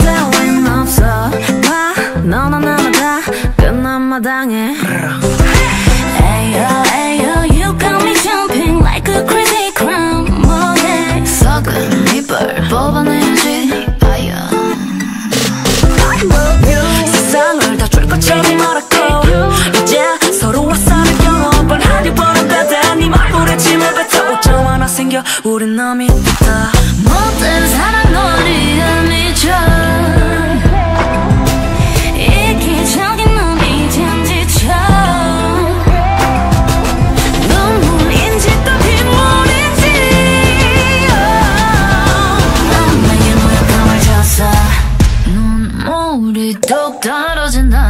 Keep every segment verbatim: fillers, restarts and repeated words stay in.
따윈 없어 봐 너나 나나 다 끝난 마당에 Ayo ayo you got me jumping like a crazy crown 뭐해 썩은 이빨 뽑아내야지 아야 세상을 다 줄 것처럼 말았고 이제 서로와 싸를 경험 뻔하니 버릇되다 네 얼굴에 침을 뱉어 오점 하나 생겨 우린 남이 됐다 못된 사랑 놀이에 미쳐 이기적인 놈이 참 지쳐 눈물인지 또 빗물인지 넌 내게 모욕감을 줬어 눈물이 뚝 떨어진다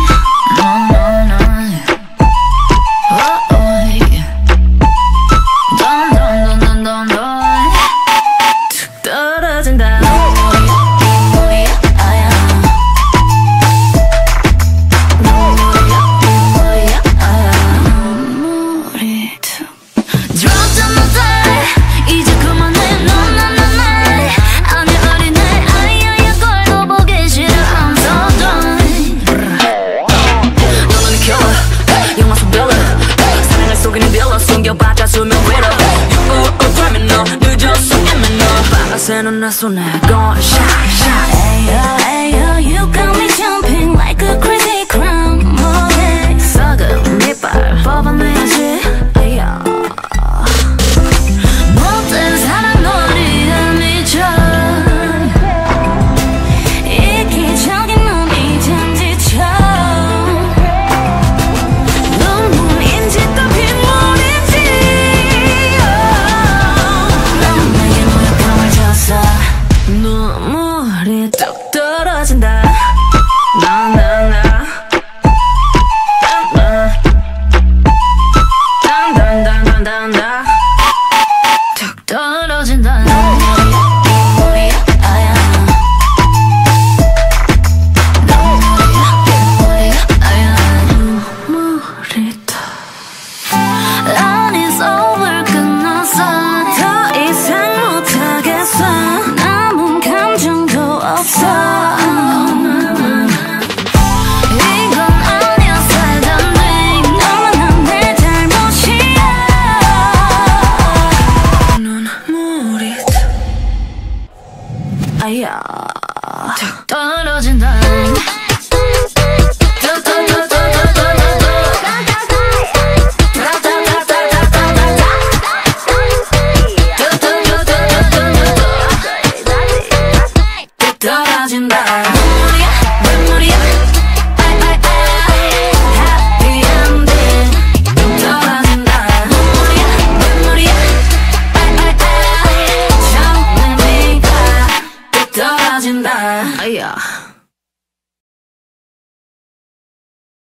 새는 내 손에 gone shine shine Ayo ayo you got me jumping like a crazy crown 뭐해 썩은 이빨 뽑아내야지 아야 못된 사랑 놀이에 미쳐 이기적인 놈이 참 지쳐 눈물인지 또 빗물인지 눈물이 뚝 떨어진다 나나나 단단단단단단 뚝 떨어진다 눈물이 아야 눈물이 아야 눈물이 다 All is over 끝났어 더 이상 못하겠어 남은 감정도 없어